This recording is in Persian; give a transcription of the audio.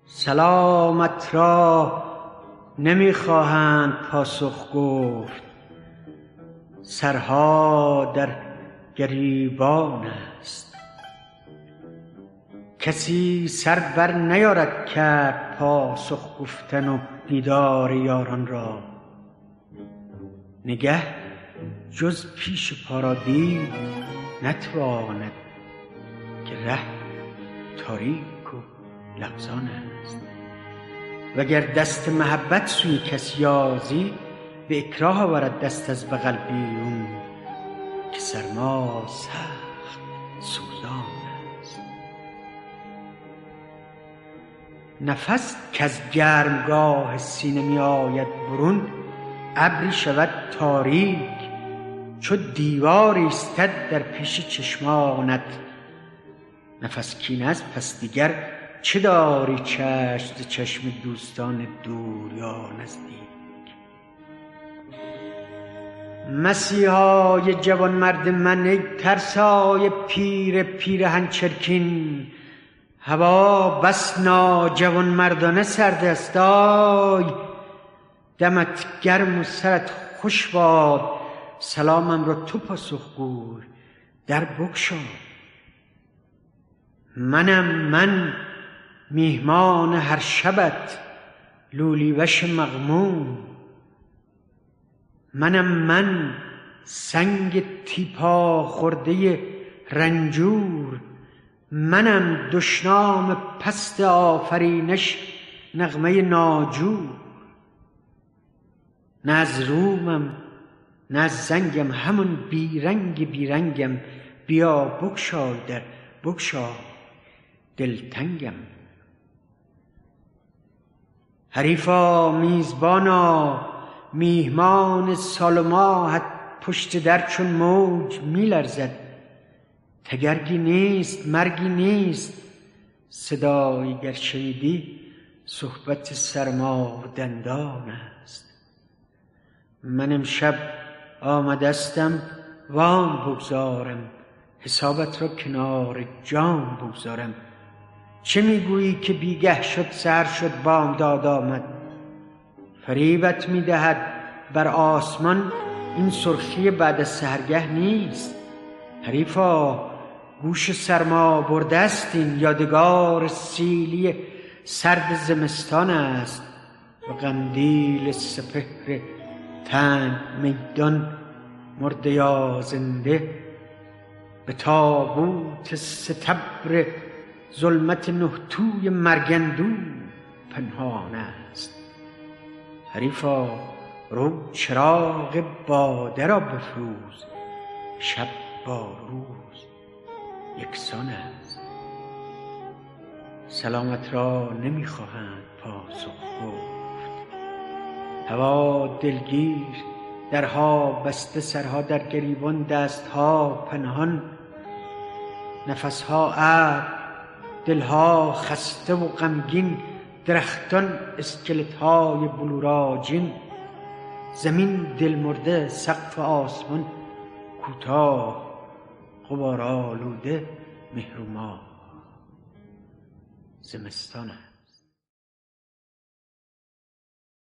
سلامت را نمیخواهند پاسخ گفت، سرها در گریبان است. کسی سر بر نیارد کرد پاسخ گفتن و دیدار یاران را. نگه جز پیش پا را دید نتواند، که ره تاریک و لغزان است. وگر دست محبت سوی کس یازی، به اکراه آورد دست از بغل بیرون، که سرما سخت سوزان است. نفس کز گرمگاه سینه می آید برون، ابری شود تاریک چو دیوار ایستد در پیش چشمانت. نفس کین است پس دیگر چه داری چشم ز چشم دوستان دور یا نزدیک. مسیحای جوان مرد من ای ترسای پیر پیرهن چرکین، هوا بس ناجوان مردانه سرد است. آی دمت گرم و سرت خوش باد، سلامم را تو پاسخ گوی در بگشا. من میهمان هر شبت لولی وش مغموم. من سنگ تیپا خورده رنجور. منم دشنام پست آفرینش نغمه ناجور. نه از رومم نه از زنگم، همون بیرنگم. بیا بگشای در بگشا دلتنگم. حریفا میزبانا میهمان سال و ماهت پشت در چون موج میلرزد. تگرگی نیست مرگی نیست، صدایی گر شنیدی صحبت سرما و دندان است. من امشب آمدستم وام بگذارم، حسابت را کنار جام بگذارم. چه میگویی که بیگه شد سحر شد بامداد آمد؟ فریبت میدهد بر آسمان این سرخی بعد از سحرگه نیست. حریفا گوش سرما برده است، این یادگار سیلی سرد زمستان است. و قندیل سپهر تنگ میدان مرده یا زنده، به تابوت ستبر ظلمت نه توی مرگندو پنهان است. حریفا رو چراغ باده را بفروز، شب با روز یکسان است. سلامت را نمیخواهند پاسخ گفت، هوا دلگیر درها بسته، سرها در گریبان، دستها پنهان، نفسها ابر، دلها خسته و غمگین. درختان اسکلت‌های بلوراجین، زمین دلمرده، سقف آسمان کوتاه، غبارآلوده مهر و ماه زمستان است.